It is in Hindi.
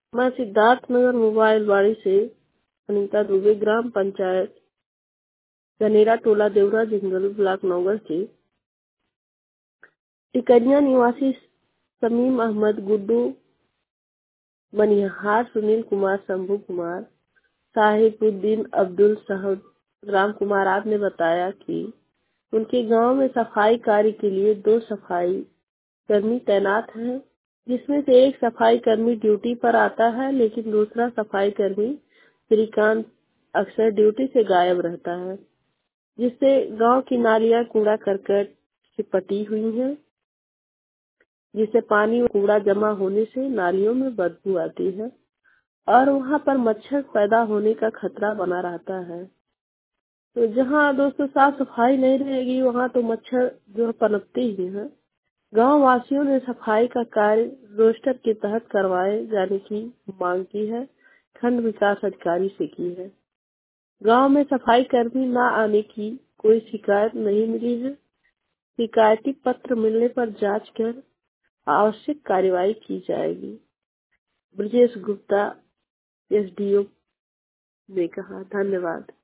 मैं सिद्धार्थनगर मोबाइल वाड़ी से अनीता दुबे, ग्राम पंचायत गनेरा टोला देवरा जंगल ब्लॉक नौगढ़ से टिकरिया निवासी समीम अहमद, गुड्डू मनिहार, सुनील कुमार, शंभू कुमार, साहिबुद्दीन, अब्दुल साहब, राम कुमार आदि ने बताया कि उनके गांव में सफाई कार्य के लिए 2 सफाई कर्मी तैनात हैं, जिसमें से एक सफाई कर्मी ड्यूटी पर आता है, लेकिन दूसरा सफाई कर्मी श्रीकांत अक्सर ड्यूटी से गायब रहता है, जिससे गांव की नालियां कूड़ा करकट से पटी हुई हैं, जिससे पानी और कूड़ा जमा होने से नालियों में बदबू आती है और वहां पर मच्छर पैदा होने का खतरा बना रहता है। तो जहाँ दोस्तों साफ सफाई नहीं रहेगी वहाँ तो मच्छर जो है पनपते ही हैं। गांव वासियों ने सफाई का कार्य रोस्टर के तहत करवाए जाने की मांग की है, खंड विकास अधिकारी से की है। गांव में सफाई कर्मी न आने की कोई शिकायत नहीं मिली है। शिकायती पत्र मिलने पर जांच कर आवश्यक कार्रवाई की जाएगी। ब्रजेश गुप्ता, एसडीओ ने कहा। धन्यवाद।